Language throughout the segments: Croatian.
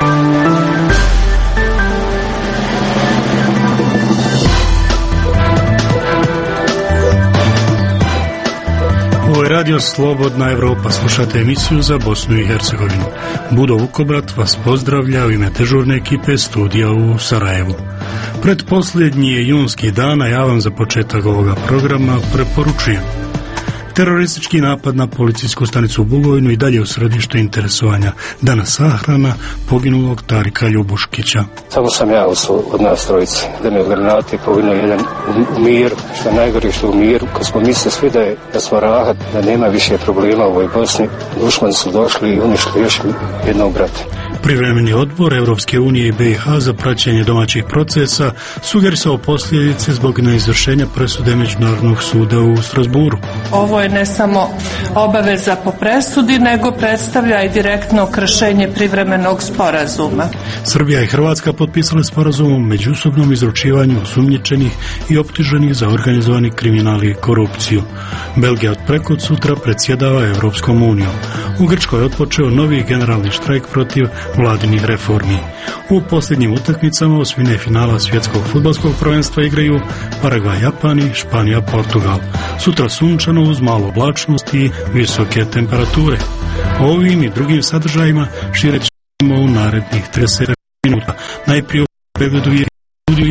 Radio Slobodna Evropa, slušate emisiju za Bosnu i Hercegovinu. Budo Vukobrat vas pozdravlja u ime dežurne ekipe studija u Sarajevu. Pred posljednji je junski dan, a ja vam za početak ovoga programa preporučujem. Teroristički napad na policijsku stanicu u Bugojnu i dalje u središtu interesovanja. Danas sahrana poginulog Tarika Ljubuškića. Samo sam ja od nas trojice. Da me granate poginuo jedan u miru. Što najgore što u miru. Kad smo mislili svi da smo rahat, da nema više problema u ovoj Bosni, dušmani su došli i uništili još jednog brata. Privremeni odbor Evropske unije i BiH za praćenje domaćih procesa sugerisao posljedice zbog neizvršenja presude Međunarodnog suda u Strasburu. Ovo je ne samo obaveza po presudi, nego predstavlja i direktno kršenje privremenog sporazuma. Srbija i Hrvatska potpisale sporazum o međusobnom izručivanju osumnjičenih i optuženih za organizovani kriminal i korupciju. Belgija od prekosutra sutra predsjedava Evropskom unijom. U Grčkoj je otpočeo novi generalni štrajk protiv vladinih reformi. U posljednjim utakmicama osmine finala svjetskog fudbalskog prvenstva igraju Paragvaj Japan i Španija Portugal. Sutra sunčano uz malo oblačnosti i visoke temperature. O ovim i drugim sadržajima šire ćemo u narednih 30 minuta. Najprije u pregledu je studiju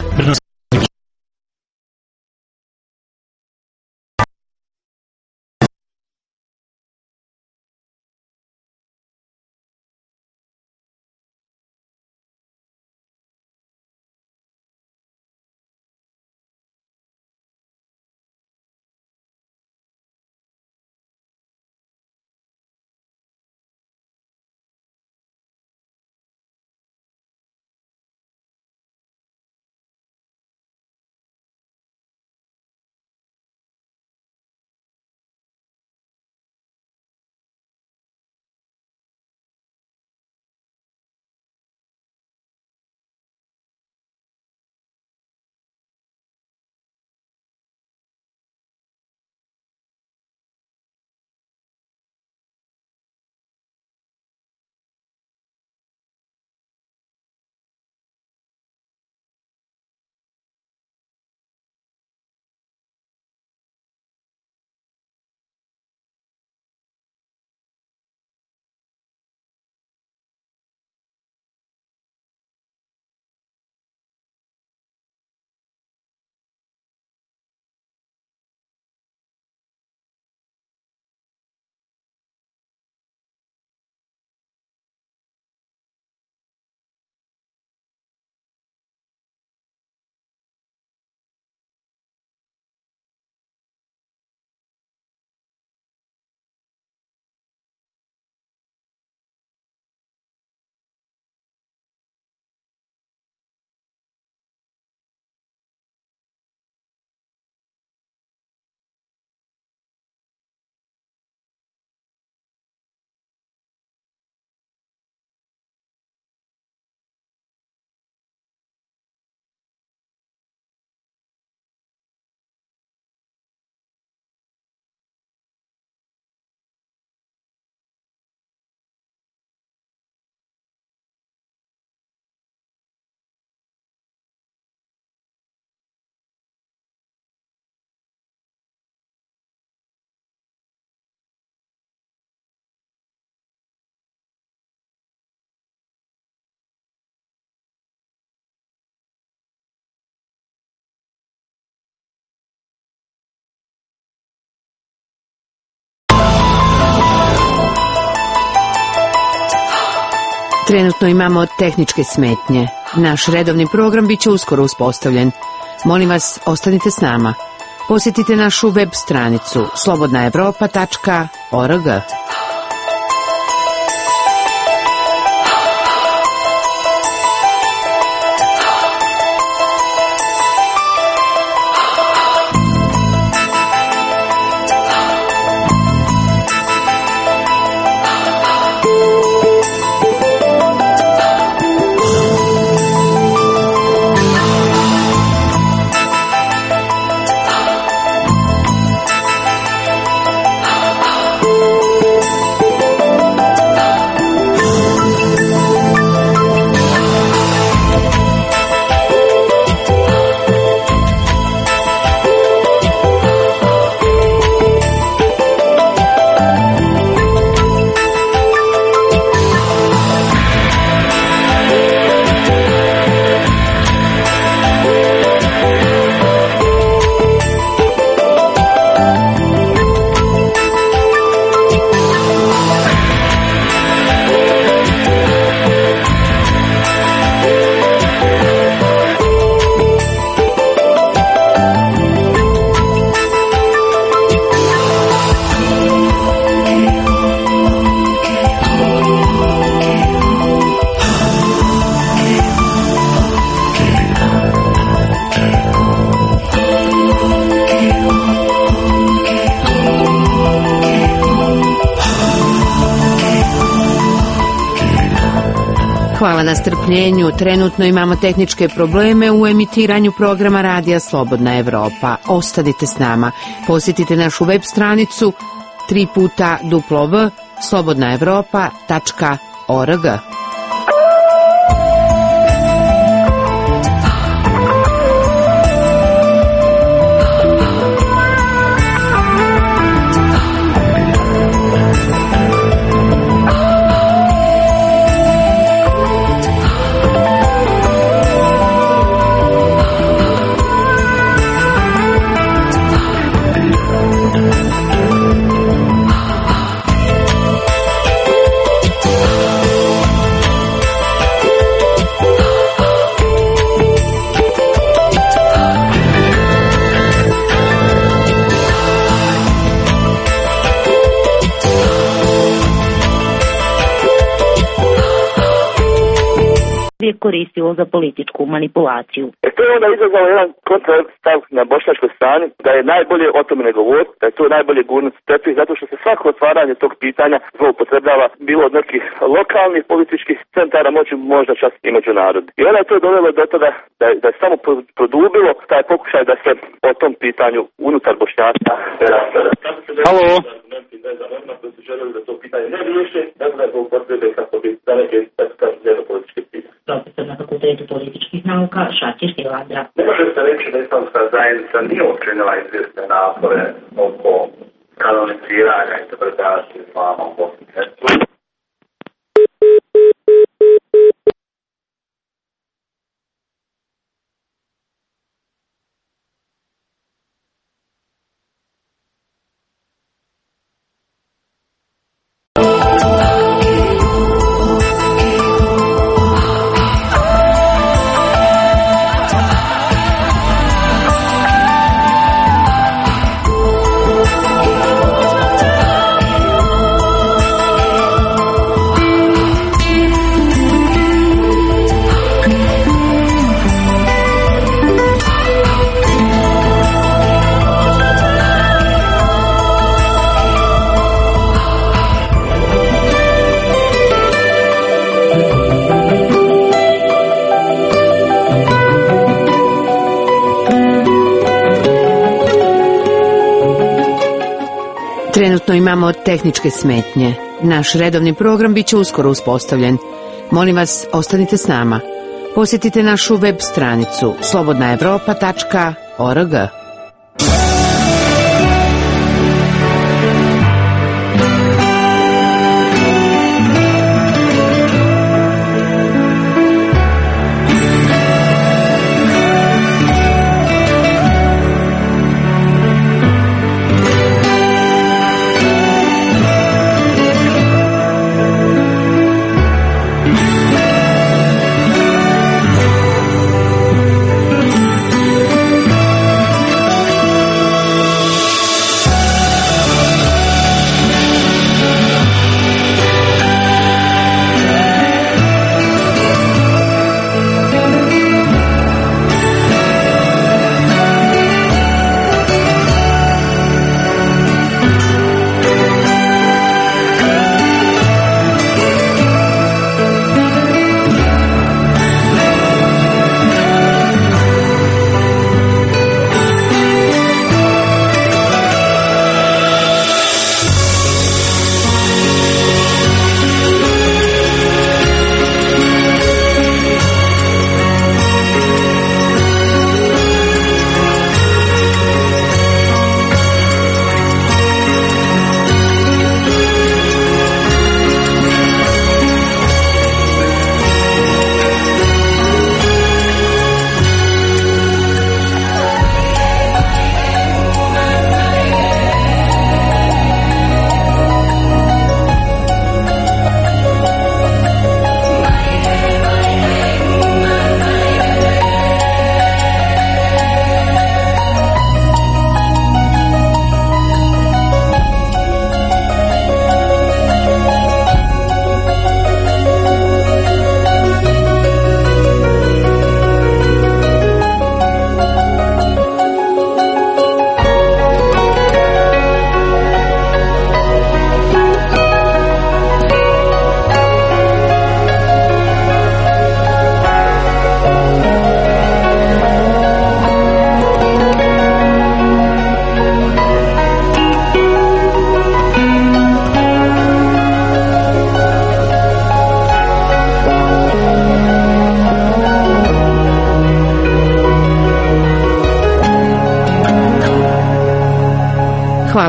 Trenutno imamo tehničke smetnje. Naš redovni program bit će uskoro uspostavljen. Molim vas, ostanite s nama. Posjetite našu web stranicu slobodnaevropa.org. Hvala na strpljenju. Trenutno imamo tehničke probleme u emitiranju programa Radija Slobodna Evropa. Ostanite s nama. Posjetite našu web stranicu www.slobodnaevropa.org. koristilo za političku manipulaciju. To je onda izazvalo jedan kontrastav na bošnjačkoj strani, da je najbolje o tome ne govoriti, da je to najbolje gurnuti tepih, zato što se svako otvaranje tog pitanja zloupotrebljava bilo od nekih lokalnih političkih centara moći, možda čak i međunarodnih. I onda je to dovelo do toga da je samo produbilo taj pokušaj da se o tom pitanju unutar Bošnjaka Halo. koji su željeli da to pitanje ne riješe, nego da je zloupotrebe kako bi za neke političke pitanje. Profesor na Fakultetu političkih nauka Šaćir Hilandra. Ne može se reći da islamska zajednica nije učinila izvjesne napore oko kanoniziranja i interpretacije islama u Bosni i Hercegovini. Trenutno imamo tehničke smetnje. Naš redovni program biće uskoro uspostavljen. Molim vas, ostanite s nama. Posjetite našu web stranicu slobodnaevropa.org.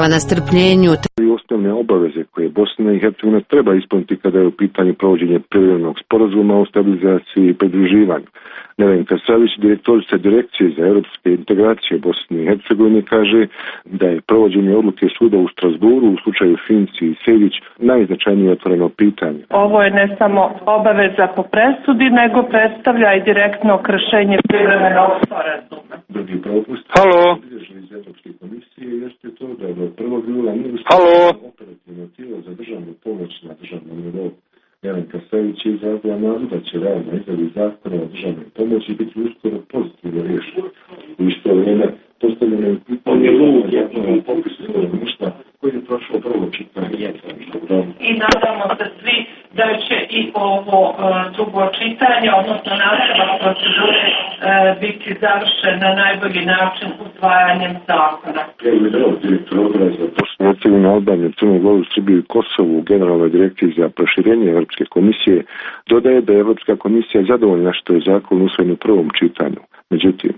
na strpljenju. Osnovne obaveze koje Bosna i Hercegovina treba ispuniti kada je u pitanju provođenje privremenog sporazuma o stabilizaciji i pridruživanju. Nevenka Savić, direktorica Direkcije za europske integracije Bosne i Hercegovine, kaže da je provođenje odluke suda u Strasburu u slučaju Finci i Sejdić najznačajnije otvoreno pitanje. Ovo je ne samo obaveza po presudi, nego predstavlja i direktno kršenje privremenog sporazuma. Drugi propust. Halo. Iz Evropske komisije jeste to da do 1. jula nije operativno tijelo za državnu pomoć na državnom nivou. Nevenka Savić je izrazila nadu da će rad na izradi zakona o državnoj pomoći biti uskoro pozitivno riješen. U isto vrijeme postavljeno je pitanje o popisu stanovništva koji je prošao prvo čitanje. I nadamo se svi da će i ovo drugo čitanje, odnosno nastavak procedure, biti završen na najbolji način usvajanjem zakona. Direktor odbora za Bosnu i Hercegovinu, Albaniju, Crnu Goru, Srbiju i Kosovu u Generalnoj direkciji za proširenje Evropske komisije dodaje da je Evropska komisija zadovoljna što je zakon usvojen u prvom čitanju. Međutim,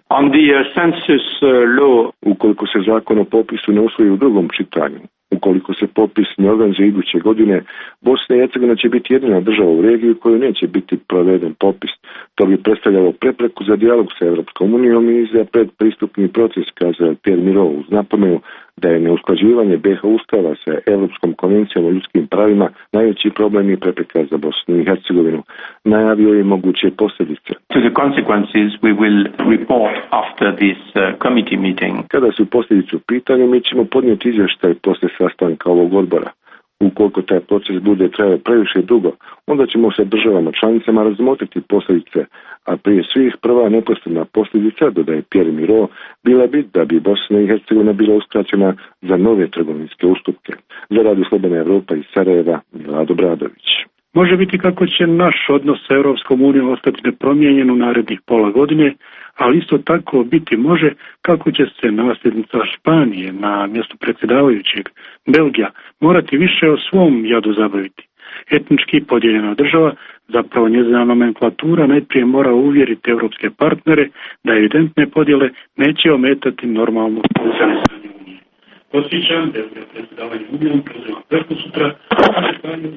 ukoliko se zakon o popisu ne usvoji u drugom čitanju, ukoliko se popis ne organizuje iduće godine, Bosna i Hercegovina će biti jedina država u regiji u kojoj neće biti proveden popis. To bi predstavljalo prepreku za dijalog sa Evropskom unijom i za predpristupni proces, kazao Pierre Miro, uz napomenu da je neusklađivanje BiH Ustava sa Evropskom konvencijom o ljudskim pravima najveći problem i prepreka za Bosnu i Hercegovinu. Najavio je moguće posljedice. Kada su posljedice u pitanju, mi ćemo podnijeti izvještaj poslije sastanka ovog odbora. Ukoliko taj proces bude trajao previše dugo, onda ćemo sa državama članicama razmotriti posljedice, a prije svih prva neposredna posljedica, dodaje Pierre Miro, bila bi da bi Bosna i Hercegovina bila uskraćena za nove trgovinske ustupke. Za Radio Slobodna Evropa iz Sarajeva, Milado Bradović. Može biti kako će naš odnos sa Europskom unijom ostati nepromijenjen u narednih pola godine, ali isto tako biti može kako će se nasljednica Španije na mjestu predsjedavajućeg Belgija morati više o svom jadu zabaviti. Etnički podijeljena država, zapravo njezina nomenklatura, najprije mora uvjeriti europske partnere da evidentne podjele neće ometati normalno funkcionisanje Unije. Podsjećam, Belgija predsjedavanje Unijom preuzima prekosutra, a Španiju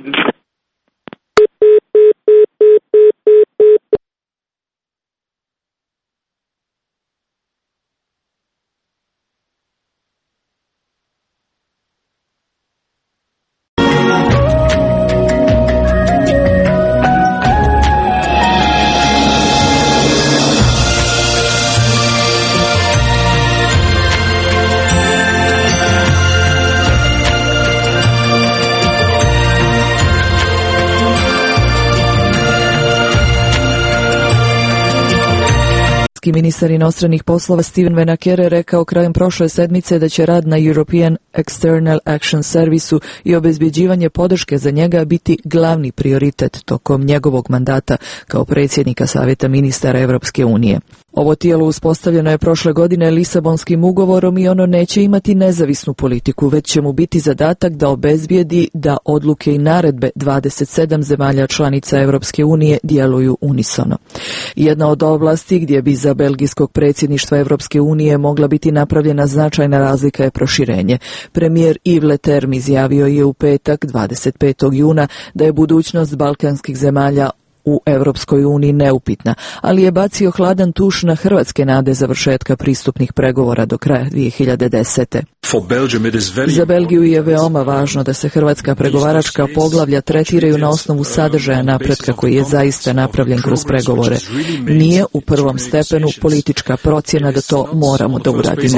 Ministar inostranih poslova Steven Venakere rekao krajem prošle sedmice da će rad na European External Action Serviceu i obezbjeđivanje podrške za njega biti glavni prioritet tokom njegovog mandata kao predsjednika Savjeta ministara Europske unije. Ovo tijelo uspostavljeno je prošle godine Lisabonskim ugovorom i ono neće imati nezavisnu politiku, već će mu biti zadatak da obezbijedi da odluke i naredbe 27 zemalja članica Europske unije djeluju unisono. Jedna od oblasti gdje bi za belgijskog predsjedništva Europske unije mogla biti napravljena značajna razlika je proširenje. Premijer Yves Leterme izjavio je u petak 25. juna da je budućnost balkanskih zemalja u Europskoj uniji neupitna, ali je bacio hladan tuš na hrvatske nade završetka pristupnih pregovora do kraja 2010. Za Belgiju je veoma važno da se hrvatska pregovaračka poglavlja tretiraju na osnovu sadržaja napretka koji je zaista napravljen kroz pregovore. Nije u prvom stepenu politička procjena da to moramo da uradimo.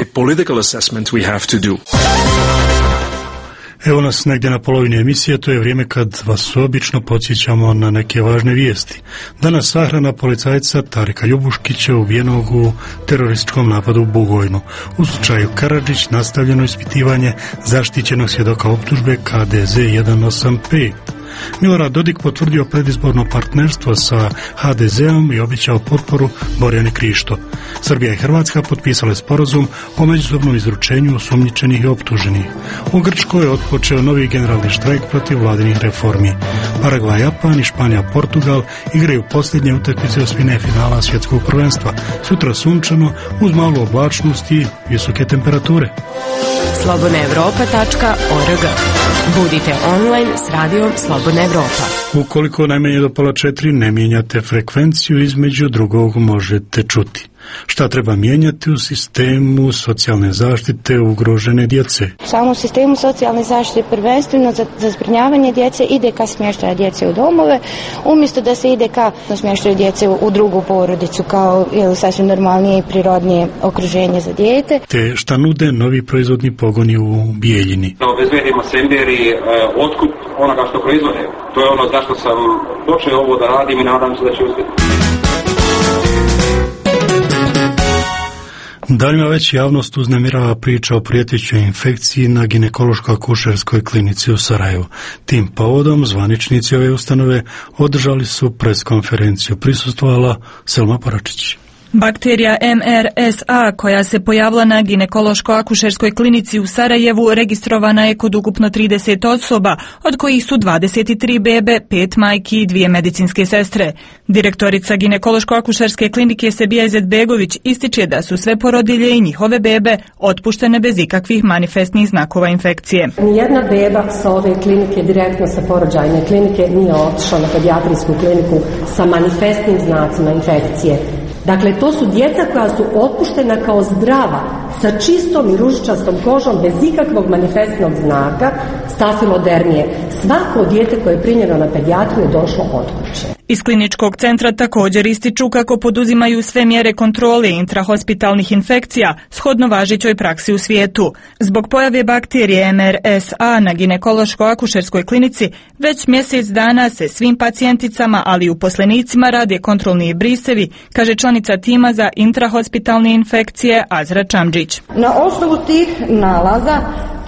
Evo nas negdje na polovini emisije, to je vrijeme kad vas obično podsjećamo na neke važne vijesti. Danas sahrana policajca Tarika Ljubuškića ubijenog u terorističkom napadu u Bugojnu. U slučaju Karadžić nastavljeno ispitivanje zaštićenog svjedoka optužbe KDZ 185. Milorad Dodik potvrdio predizborno partnerstvo sa HDZ-om i obećao potporu Borjani Krišto. Srbija i Hrvatska potpisale sporazum o međusobnom izručenju osumnjičenih i optuženih. U Grčkoj je otpočeo novi generalni štrajk protiv vladinih reformi. Paragvaj, Japan i Španija, Portugal igraju posljednje utakmice osmine finala svjetskog prvenstva. Sutra sunčano uz malu oblačnost i visoke temperature. slobodnaevropa.org. Budite online s radijom Slobodna Evropa. Ukoliko najmanje do 3:30 ne mijenjate frekvenciju, između drugog možete čuti. Šta treba mijenjati u sistemu socijalne zaštite ugrožene djece? Samo u sistemu socijalne zaštite prvenstveno za zbrinjavanje djece ide ka smještaju djece u domove, umjesto da se ide ka smještaju djece u drugu porodicu kao sasvim normalnije i prirodnije okruženje za dijete. Te šta nude novi proizvodni pogoni u Bijeljini? Da obezbedimo Semberi otkup onoga što proizvode. To je ono zašto sam počeo ovo da radim i nadam se da će uspjeti. Danima već javnost uznemirava priča o prijetećoj infekciji na ginekološko-akušerskoj klinici u Sarajevu. Tim povodom zvaničnici ove ustanove održali su preskonferenciju. Prisustvovala Selma Poračić. Bakterija MRSA koja se pojavila na ginekološko-akušerskoj klinici u Sarajevu registrovana je kod ukupno 30 osoba, od kojih su 23 bebe, 5 majki i 2 medicinske sestre. Direktorica ginekološko-akušerske klinike Sebija Izetbegović ističe da su sve porodilje i njihove bebe otpuštene bez ikakvih manifestnih znakova infekcije. Nijedna beba sa ove klinike, direktno sa porođajne klinike, nije otišla na pedijatrijsku kliniku sa manifestnim znacima infekcije. Dakle, to su djeca koja su otpuštena kao zdrava, sa čistom i ružičastom kožom, bez ikakvog manifestnog znaka stafilodermije. Svako dijete koje je primljeno na pedijatriju je došlo od kuće. Iz kliničkog centra također ističu kako poduzimaju sve mjere kontrole intrahospitalnih infekcija, shodno važećoj praksi u svijetu. Zbog pojave bakterije MRSA na ginekološko-akušerskoj klinici, već mjesec dana se svim pacijenticama, ali i uposlenicima rade kontrolni brisevi, kaže članica tima za intrahospitalne infekcije Azra Čamđić. Na osnovu tih nalaza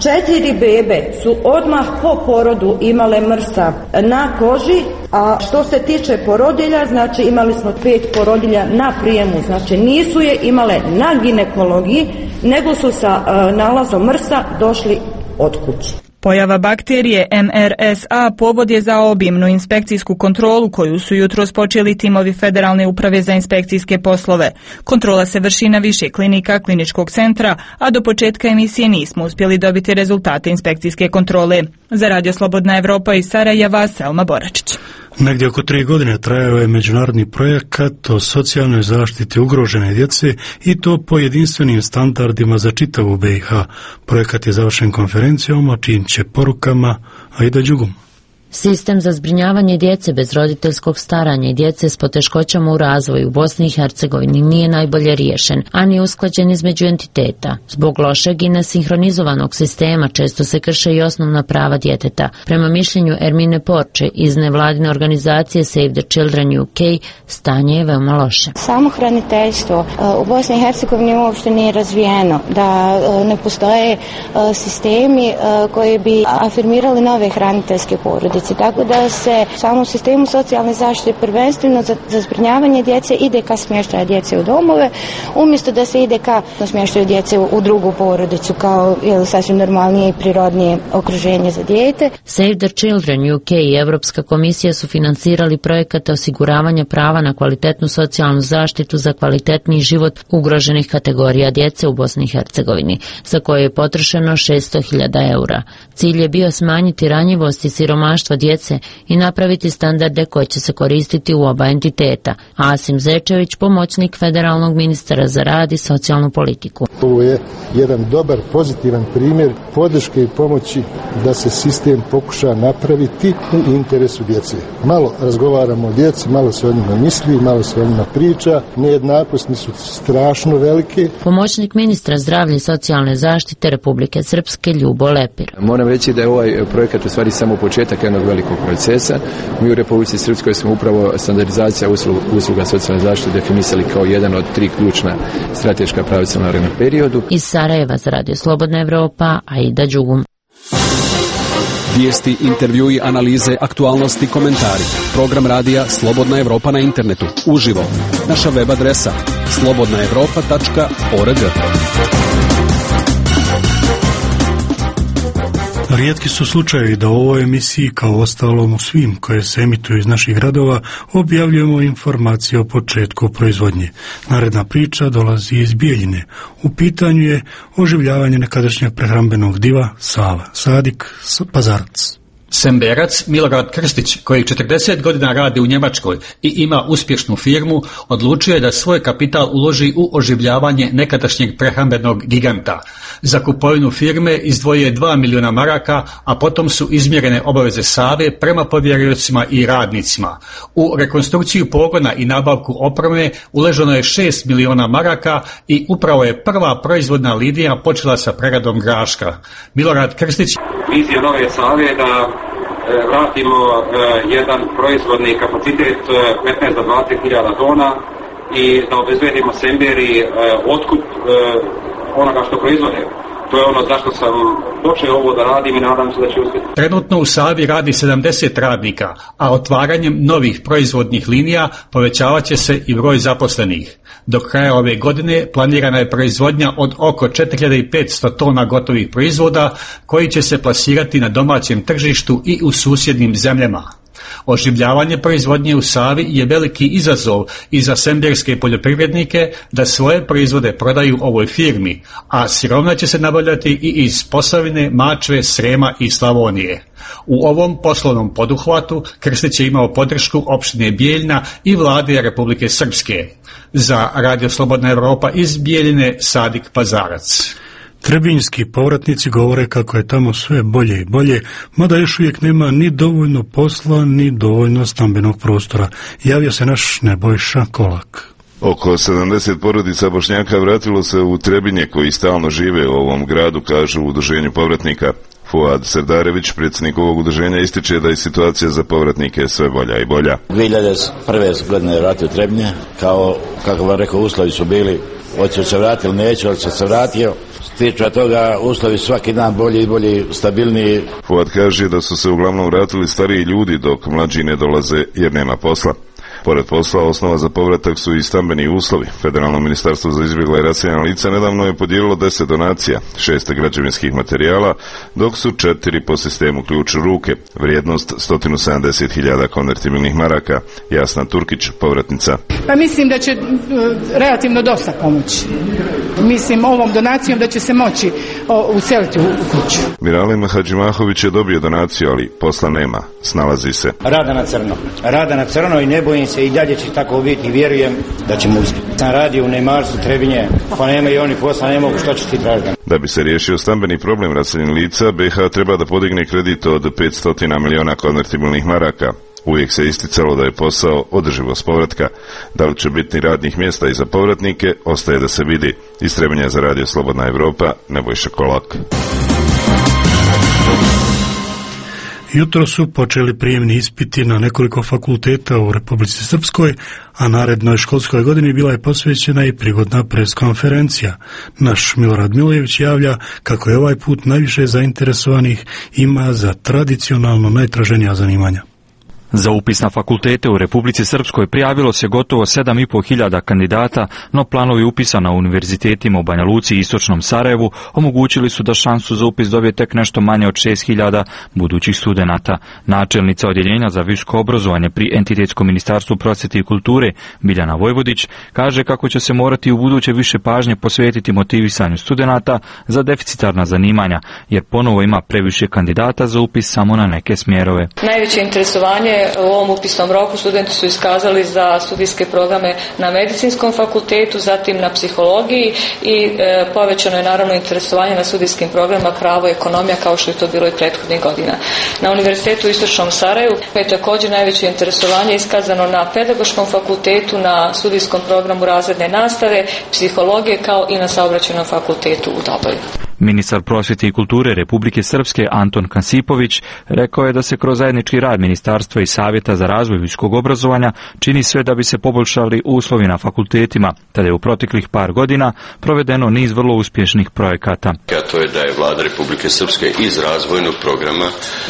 4 bebe su odmah po porodu imale MRSA na koži, a što se tiče porodilja, znači imali smo 5 porodilja na prijemu, znači nisu je imale na ginekologiji, nego su sa nalazom MRSA došli od kuće. Pojava bakterije MRSA povod je za obimnu inspekcijsku kontrolu koju su jutros počeli timovi Federalne uprave za inspekcijske poslove. Kontrola se vrši na više klinika kliničkog centra, a do početka emisije nismo uspjeli dobiti rezultate inspekcijske kontrole. Za Radio Slobodna Evropa iz Sarajeva, Selma Boračić. Negdje oko 3 godine trajao je međunarodni projekat o socijalnoj zaštiti ugrožene djece i to po jedinstvenim standardima za čitavu BiH. Projekat je završen konferencijom, o čijim će porukama Aida Đugum. Sistem za zbrinjavanje djece bez roditeljskog staranja i djece s poteškoćama u razvoju u Bosni i Hercegovini nije najbolje riješen, a nije usklađen između entiteta. Zbog lošeg i nesinhronizovanog sistema često se krše i osnovna prava djeteta. Prema mišljenju Ermine Porče iz nevladine organizacije Save the Children UK, stanje je veoma loše. Samohraniteljstvo u Bosni i Hercegovini uopšte nije razvijeno, da ne postoje sistemi koji bi afirmirali nove hraniteljske porodice. Tako da se samo u sistemu socijalne zaštite prvenstveno za zbrinjavanje djece ide ka smještaju djece u domove, umjesto da se ide ka smještaju djece u drugu porodicu kao sasvim normalnije i prirodnije okruženje za dijete. Save the Children UK i Europska komisija su financirali projekate osiguravanja prava na kvalitetnu socijalnu zaštitu za kvalitetniji život ugroženih kategorija djece u Bosni i Hercegovini, za koje je potrošeno 600.000 eura. Cilj je bio smanjiti ranjivost i siromaštvo djece i napraviti standarde koje će se koristiti u oba entiteta. Asim Zečević, pomoćnik federalnog ministra za rad i socijalnu politiku. Ovo je jedan dobar, pozitivan primjer podrške i pomoći da se sistem pokuša napraviti u interesu djece. Malo razgovaramo o djeci, malo se o njima misli, malo se o njima priča, nejednakosti su strašno velike. Pomoćnik ministra zdravlja i socijalne zaštite Republike Srpske Ljubo Lepir. Moram reći da je ovaj projekat u stvari samo početak jednog velikog procesa. Mi u Republici Srpskoj smo upravo standardizacija usluga socijalne zaštite definisali kao jedan od 3 ključna strateška pravca u narednom periodu. Iz Sarajeva za Radio Slobodna Evropa, Aida Đugum. Vijesti, intervjui, analize, aktualnosti, komentari. Program radija Slobodna Evropa na internetu. Uživo. Naša web adresa slobodnaevropa.org. Rijetki su slučajevi da u ovoj emisiji, kao ostalom u svim koje se emituju iz naših gradova, objavljujemo informacije o početku proizvodnje. Naredna priča dolazi iz Bijeljine. U pitanju je oživljavanje nekadašnjeg prehrambenog diva Sava Sadik Pazarac. Semberac Milorad Krstić, koji 40 godina radi u Njemačkoj i ima uspješnu firmu, odlučio je da svoj kapital uloži u oživljavanje nekadašnjeg prehrambenog giganta. Za kupovinu firme izdvojio je 2 milijuna maraka, a potom su izmjerene obaveze Save prema povjeriocima i radnicima. U rekonstrukciju pogona i nabavku opreme uloženo je 6 milijuna maraka i upravo je prva proizvodna linija počela sa preradom graška. Milorad Krstić: vizija nove Save je da vratimo jedan proizvodni kapacitet 15 do 20 hiljada tona i da obezbedimo Semberi otkup onoga što proizvode. To je ono zašto sam počeo ovo da radim i nadam se da će uspjeti. Trenutno u Savi radi 70 radnika, a otvaranjem novih proizvodnih linija povećavat će se i broj zaposlenih. Do kraja ove godine planirana je proizvodnja od oko 4500 tona gotovih proizvoda koji će se plasirati na domaćem tržištu i u susjednim zemljama. Oživljavanje proizvodnje u Savi je veliki izazov i za semberske poljoprivrednike da svoje proizvode prodaju ovoj firmi, a sirovina će se nabavljati i iz Posavine, Mačve, Srema i Slavonije. U ovom poslovnom poduhvatu Krstić je imao podršku opštine Bijeljina i vlade Republike Srpske. Za Radio Slobodna Evropa iz Bijeljine, Sadik Pazarac. Trebinjski povratnici govore kako je tamo sve bolje i bolje, mada još uvijek nema ni dovoljno posla, ni dovoljno stambenog prostora. Javio se naš Nebojša Kolak. Oko 70 porodica Bošnjaka vratilo se u Trebinje, koji stalno žive u ovom gradu, kažu u udruženju povratnika. Fuad Serdarević, predsjednik ovog udruženja, ističe da je situacija za povratnike sve bolja i bolja. 2001. godine je vratio Trebinje, kako vam rekao, uslovi su bili, hoće se vratiti ili neće, ali se vratio. Tiče toga, uslovi svaki dan bolji i bolji, stabilniji. Fuad kaže da su se uglavnom vratili stariji ljudi, dok mlađi ne dolaze jer nema posla. Pored posla, osnova za povratak su i stambeni uslovi. Federalno ministarstvo za izbjegla i raseljena lica nedavno je podijelilo 10 donacija, 6 građevinskih materijala, dok su 4 po sistemu ključ u ruke. Vrijednost 170.000 konvertibilnih maraka. Jasna Turkić, povratnica. Pa mislim da će relativno dosta pomoći. Mislim ovom donacijom da će se moći useliti u kuću. Miralem Hadžimahović je dobio donaciju, ali posla nema. Snalazi se. Rada na crno i ne bojim se, i dalje će tako biti i vjerujem da ćemo uspjeti. Sam radio u Neymarsu, Trebinje, pa nema i oni posla, ne mogu, što će ti tražiti. Da bi se riješio stambeni problem raseljenih lica, BiH treba da podigne kredit od 500 miliona konvertibilnih maraka. Uvijek se isticalo da je posao održivost povratka. Da li će biti radnih mjesta i za povratnike, ostaje da se vidi. Iz Trebinja za Radio Slobodna Evropa, Nebojša Kolak. Jutro su počeli prijemni ispiti na nekoliko fakulteta u Republici Srpskoj, a narednoj školskoj godini bila je posvećena i prigodna preskonferencija. Naš Milorad Milojević javlja kako je ovaj put najviše zainteresovanih ima za tradicionalno najtraženija zanimanja. Za upis na fakultete u Republici Srpskoj prijavilo se gotovo 7.500 kandidata, no planovi upisa na univerzitetima u Banja Luci i Istočnom Sarajevu omogućili su da šansu za upis dobije tek nešto manje od 6.000 budućih studenata. Načelnica odjeljenja za visoko obrazovanje pri Entitetskom ministarstvu prosvjete i kulture Biljana Vojvodić kaže kako će se morati u buduće više pažnje posvetiti motivisanju studenata za deficitarna zanimanja, jer ponovo ima previše kandidata za upis samo na neke smjerove. Najveće interesovanje u ovom upisnom roku studenti su iskazali za studijske programe na medicinskom fakultetu, zatim na psihologiji i povećano je naravno interesovanje na studijskim programima pravo i ekonomija, kao što je to bilo i prethodnih godina. Na Univerzitetu u Istočnom Sarajevu je također najveće interesovanje iskazano na pedagoškom fakultetu, na studijskom programu razredne nastave, psihologije, kao i na saobraćajnom fakultetu u Doboju. Ministar prosvjete i kulture Republike Srpske Anton Kansipović rekao je da se kroz zajednički rad Ministarstva i Savjeta za razvoj visokog obrazovanja čini sve da bi se poboljšali uslovi na fakultetima, te da je u proteklih par godina provedeno niz vrlo uspješnih projekata. A to je da je Vlada Republike Srpske iz razvojnog programa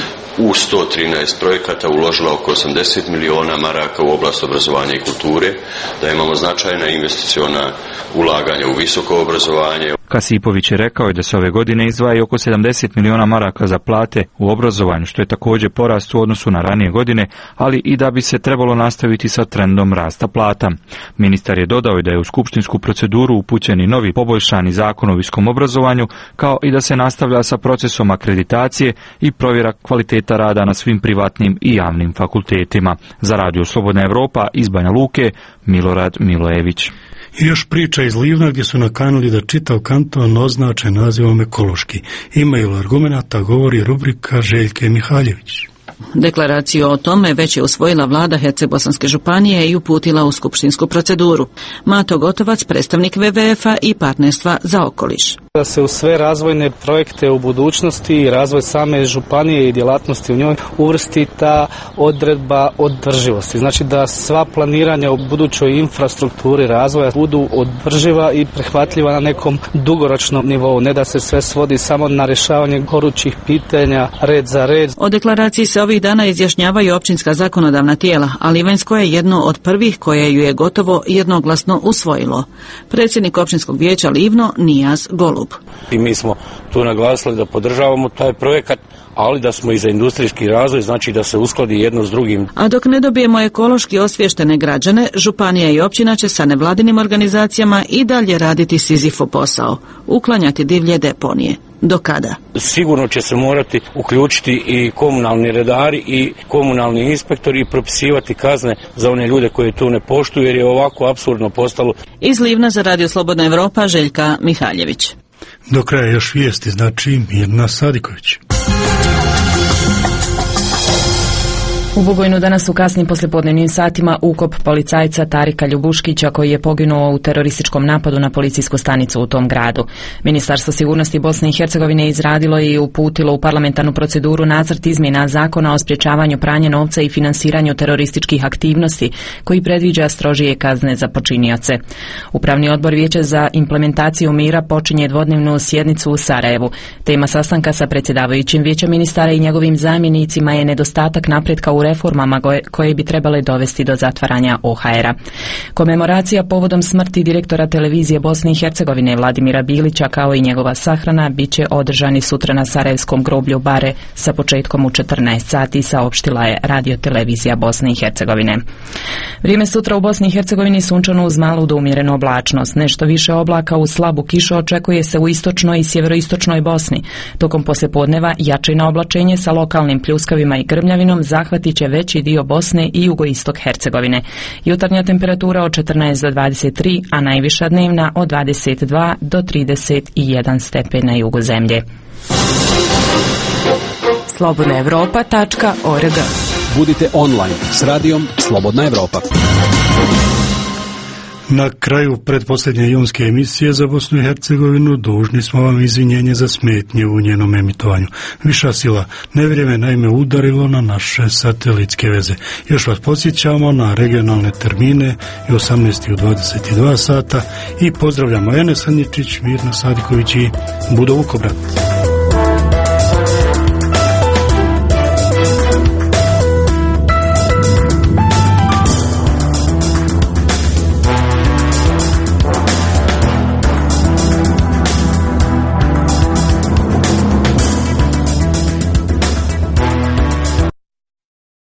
u 113 projekata uložila oko 80 miliona maraka u oblast obrazovanja i kulture, da imamo značajna investiciona ulaganja u visoko obrazovanje. Kasipović je rekao da se ove godine izdvaja oko 70 miliona maraka za plate u obrazovanju, što je također porast u odnosu na ranije godine, ali i da bi se trebalo nastaviti sa trendom rasta plata. Ministar je dodao da je u skupštinsku proceduru upućen i novi poboljšani zakon o visokom obrazovanju, kao i da se nastavlja sa procesom akreditacije i provjera kvaliteta rada na svim privatnim i javnim fakultetima. Za Radio Slobodna Evropa iz Banja Luke, Milorad Milojević. I još priča iz Livna gdje su nakanuli da čitav kanton označe nazivom ekološki. Imaju li argumenata, govori rubrika Željke Mihaljević. Deklaraciju o tome već je usvojila vlada Herceg-Bosanske županije i uputila u skupštinsku proceduru. Mato Gotovac, predstavnik WWF-a i partnerstva za okoliš. Da se u sve razvojne projekte u budućnosti i razvoj same županije i djelatnosti u njoj uvrsti ta odredba održivosti. Znači da sva planiranja u budućoj infrastrukturi razvoja budu održiva i prihvatljiva na nekom dugoročnom nivou, ne da se sve svodi samo na rješavanje gorućih pitanja red za red. O deklaraciji se ovih dana izjašnjavaju općinska zakonodavna tijela, a Livanjsko je jedno od prvih koje ju je gotovo jednoglasno usvojilo. Predsjednik općinskog vijeća Livno Nijaz Golub. I mi smo tu naglasili da podržavamo taj projekat, ali da smo i za industrijski razvoj, znači da se uskladi jedno s drugim. A dok ne dobijemo ekološki osviještene građane, županija i općina će sa nevladinim organizacijama i dalje raditi Sizifov posao, uklanjati divlje deponije. Do kada? Sigurno će se morati uključiti i komunalni redari i komunalni inspektori i propisivati kazne za one ljude koji tu ne poštuju, jer je ovako apsurdno postalo. Iz Livna za Radio Slobodna Evropa, Željka Mihaljević. Do kraja još vijesti, znači Mirna Sadiković. U Bugojnu danas u kasnim poslijepodnevnim satima ukop policajca Tarika Ljubuškića koji je poginuo u terorističkom napadu na policijsku stanicu u tom gradu. Ministarstvo sigurnosti Bosne i Hercegovine izradilo je i uputilo u parlamentarnu proceduru nacrt izmjena zakona o sprječavanju pranja novca i finansiranju terorističkih aktivnosti koji predviđa strožije kazne za počinioce. Upravni odbor Vijeća za implementaciju mira počinje dvodnevnu sjednicu u Sarajevu. Tema sastanka sa predsjedavajućim Vijeća ministara i njegovim zamjenicima je nedostatak napretka u reformama koje bi trebale dovesti do zatvaranja OHR-a. Komemoracija povodom smrti direktora televizije Bosne i Hercegovine Vladimira Bilića kao i njegova sahrana bit će održani sutra na Sarajevskom groblju Bare sa početkom u 14 sati, saopštila je radiotelevizija Bosne i Hercegovine. Vrijeme sutra u Bosni i Hercegovini sunčano uz malu do umjerenu oblačnost. Nešto više oblaka uz slabu kišu očekuje se u istočnoj i sjeveroistočnoj Bosni. Tokom poslijepodneva jače na oblačenje sa lokalnim pljuskavima i grmljavinom zahvatit će veći dio Bosne i jugoistok Hercegovine. Jutarnja temperatura od 14 do 23, a najviša dnevna od 22 do 31 stepen na jugu zemlje. slobodnaevropa.org. Budite online s radijom Slobodna Evropa. Na kraju pretposljednje junske emisije za Bosnu i Hercegovinu dužni smo vam izvinjenje za smetnje u njenom emitovanju. Viša sila nevrijeme naime udarilo na naše satelitske veze. Još vas podsjećamo na regionalne termine i 18 i u 22 sata i pozdravljamo Enes Anjičić, Mirna Sadiković i Budo Vukobrat.